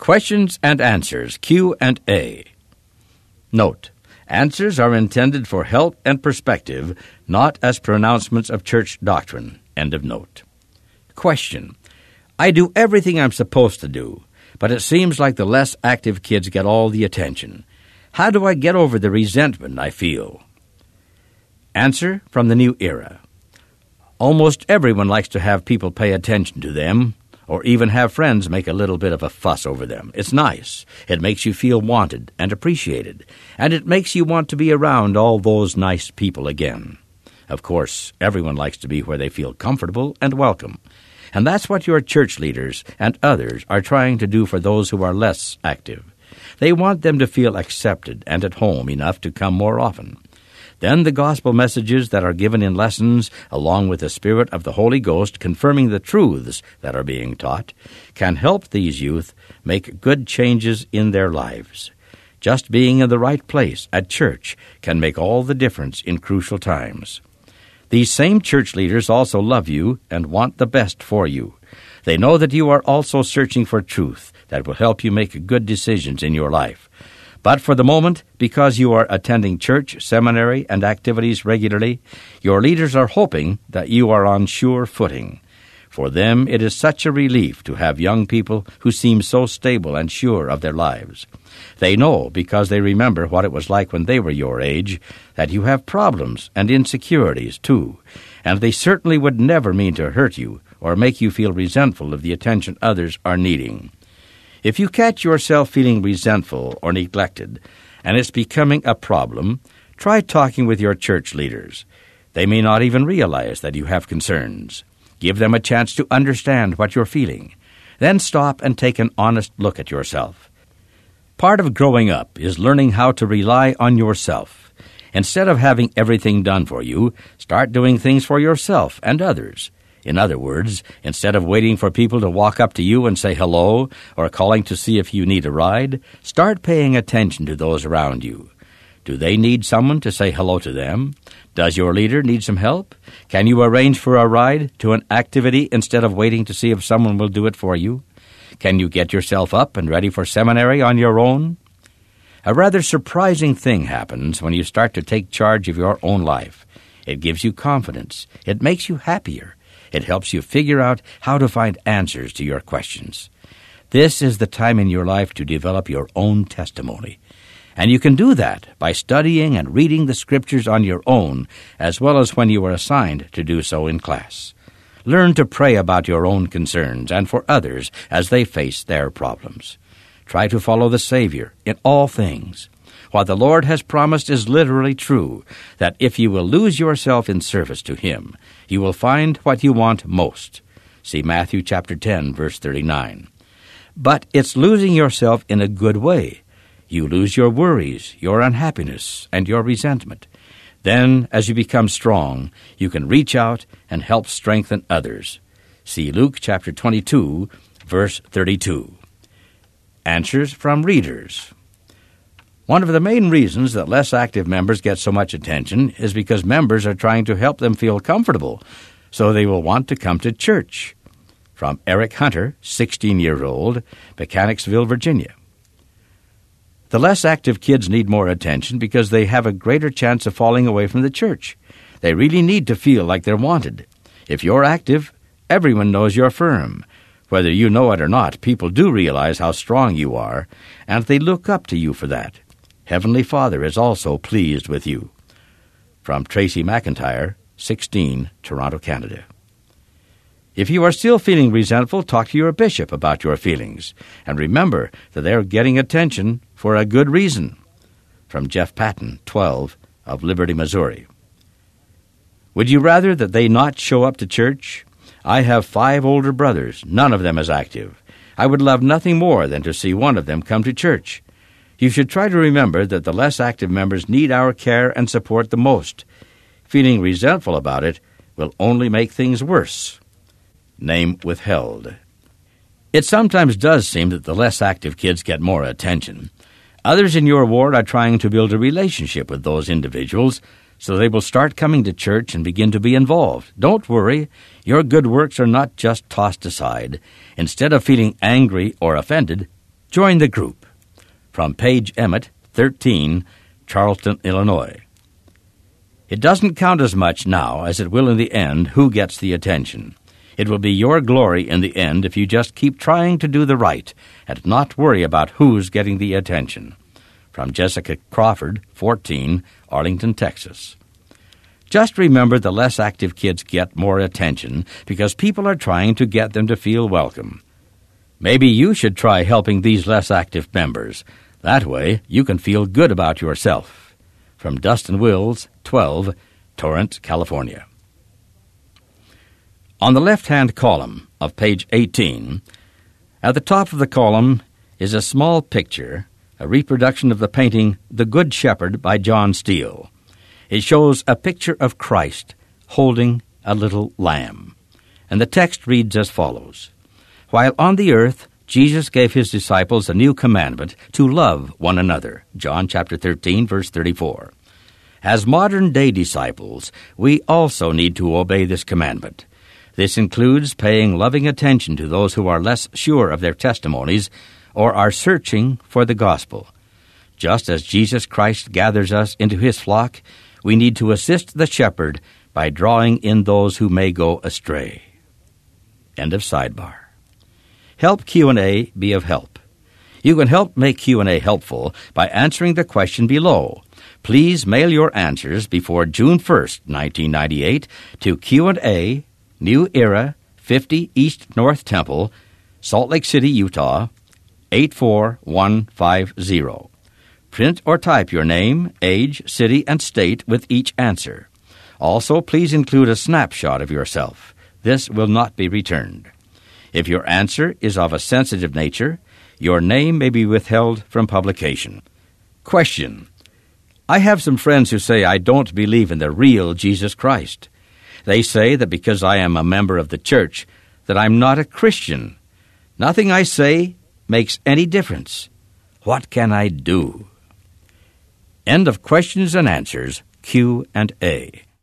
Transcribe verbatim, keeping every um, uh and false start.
Questions and answers, Q and A. Note: answers are intended for help and perspective, not as pronouncements of church doctrine. End of note. Question: I do everything I'm supposed to do, but it seems like the less active kids get all the attention. How do I get over the resentment I feel? Answer from the New Era. Almost everyone likes to have people pay attention to them, or even have friends make a little bit of a fuss over them. It's nice. It makes you feel wanted and appreciated, and it makes you want to be around all those nice people again. Of course, everyone likes to be where they feel comfortable and welcome, and that's what your church leaders and others are trying to do for those who are less active. They want them to feel accepted and at home enough to come more often. Then the gospel messages that are given in lessons, along with the Spirit of the Holy Ghost confirming the truths that are being taught, can help these youth make good changes in their lives. Just being in the right place at church can make all the difference in crucial times. These same church leaders also love you and want the best for you. They know that you are also searching for truth that will help you make good decisions in your life. But for the moment, because you are attending church, seminary, and activities regularly, your leaders are hoping that you are on sure footing. For them, it is such a relief to have young people who seem so stable and sure of their lives. They know, because they remember what it was like when they were your age, that you have problems and insecurities, too, and they certainly would never mean to hurt you or make you feel resentful of the attention others are needing. If you catch yourself feeling resentful or neglected, and it's becoming a problem, try talking with your church leaders. They may not even realize that you have concerns. Give them a chance to understand what you're feeling. Then stop and take an honest look at yourself. Part of growing up is learning how to rely on yourself. Instead of having everything done for you, start doing things for yourself and others. In other words, instead of waiting for people to walk up to you and say hello or calling to see if you need a ride, start paying attention to those around you. Do they need someone to say hello to them? Does your leader need some help? Can you arrange for a ride to an activity instead of waiting to see if someone will do it for you? Can you get yourself up and ready for seminary on your own? A rather surprising thing happens when you start to take charge of your own life. It gives you confidence. It makes you happier. It helps you figure out how to find answers to your questions. This is the time in your life to develop your own testimony. And you can do that by studying and reading the Scriptures on your own, as well as when you are assigned to do so in class. Learn to pray about your own concerns and for others as they face their problems. Try to follow the Savior in all things. What the Lord has promised is literally true, that if you will lose yourself in service to Him, you will find what you want most. See Matthew chapter ten, verse thirty-nine. But it's losing yourself in a good way. You lose your worries, your unhappiness, and your resentment. Then, as you become strong, you can reach out and help strengthen others. See Luke chapter twenty-two, verse thirty-two. Answers from readers. One of the main reasons that less active members get so much attention is because members are trying to help them feel comfortable, so they will want to come to church. From Eric Hunter, sixteen years old, Mechanicsville, Virginia. The less active kids need more attention because they have a greater chance of falling away from the church. They really need to feel like they're wanted. If you're active, everyone knows you're firm. Whether you know it or not, people do realize how strong you are, and they look up to you for that. Heavenly Father is also pleased with you. From Tracy McIntyre, sixteen, Toronto, Canada. If you are still feeling resentful, talk to your bishop about your feelings, and remember that they are getting attention for a good reason. From Jeff Patton, twelve, of Liberty, Missouri. Would you rather that they not show up to church? I have five older brothers, none of them is active. I would love nothing more than to see one of them come to church. You should try to remember that the less active members need our care and support the most. Feeling resentful about it will only make things worse. Name withheld. It sometimes does seem that the less active kids get more attention. Others in your ward are trying to build a relationship with those individuals, so they will start coming to church and begin to be involved. Don't worry. Your good works are not just tossed aside. Instead of feeling angry or offended, Join the group. From Paige Emmett, thirteen, Charleston, Illinois. It doesn't count as much now as it will in the end who gets the attention. It will be your glory in the end if you just keep trying to do the right and not worry about who's getting the attention. From Jessica Crawford, fourteen, Arlington, Texas. Just remember the less active kids get more attention because people are trying to get them to feel welcome. Maybe you should try helping these less active members. That way you can feel good about yourself. From Dustin Wills, twelve, Torrance, California. On the left-hand column of page eighteen, at the top of the column is a small picture, a reproduction of the painting The Good Shepherd by John Steele. It shows a picture of Christ holding a little lamb. And the text reads as follows. While on the earth, Jesus gave his disciples a new commandment to love one another. John chapter thirteen, verse thirty-four. As modern-day disciples, we also need to obey this commandment. This includes paying loving attention to those who are less sure of their testimonies or are searching for the gospel. Just as Jesus Christ gathers us into his flock, we need to assist the shepherd by drawing in those who may go astray. End of sidebar. Help Q and A be of help. You can help make Q and A helpful by answering the question below. Please mail your answers before June first, nineteen ninety-eight, to Q and A, New Era, fifty East North Temple, Salt Lake City, Utah, eight four one five zero. Print or type your name, age, city, and state with each answer. Also, please include a snapshot of yourself. This will not be returned. If your answer is of a sensitive nature, your name may be withheld from publication. Question. I have some friends who say I don't believe in the real Jesus Christ. They say that because I am a member of the church, that I'm not a Christian. Nothing I say makes any difference. What can I do? End of questions and answers, Q and A.